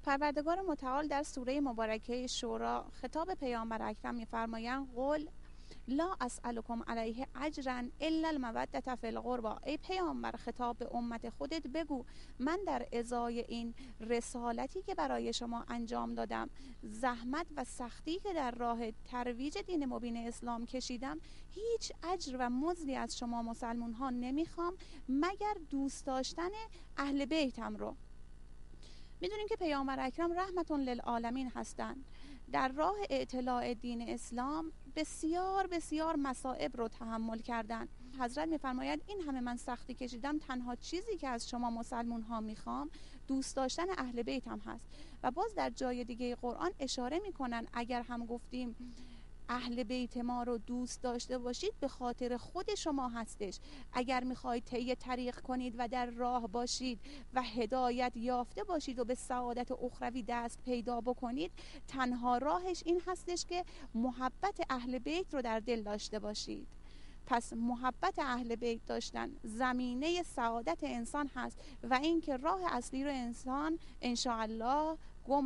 پروردگار متعال در سوره مبارکه شورا خطاب پیامبر اکرم می‌فرمایند قل لا اسألکم علیه اجرا الا المودة فی القربى. ای پیامبر، خطاب به امت خودت بگو من در ازای این رسالتی که برای شما انجام دادم، زحمت و سختی که در راه ترویج دین مبین اسلام کشیدم، هیچ اجر و مزدی از شما مسلمان ها نمیخوام مگر دوست داشتن اهل بیتم رو. میدونیم که پیامبر اکرم رحمت للعالمین هستند. در راه اطلاع دین اسلام بسیار بسیار مصائب رو تحمل کردند. حضرت میفرماید این همه من سختی کشیدم، تنها چیزی که از شما مسلمون ها میخوام دوست داشتن اهل بیتم هست. و باز در جای دیگه قرآن اشاره میکنن اگر هم گفتیم اهل بیت ما رو دوست داشته باشید به خاطر خود شما هستش. اگر میخواید طی طریق کنید و در راه باشید و هدایت یافته باشید و به سعادت اخروی دست پیدا بکنید، تنها راهش این هستش که محبت اهل بیت رو در دل داشته باشید. پس محبت اهل بیت داشتن زمینه سعادت انسان هست و این که راه اصلی رو انسان انشاءالله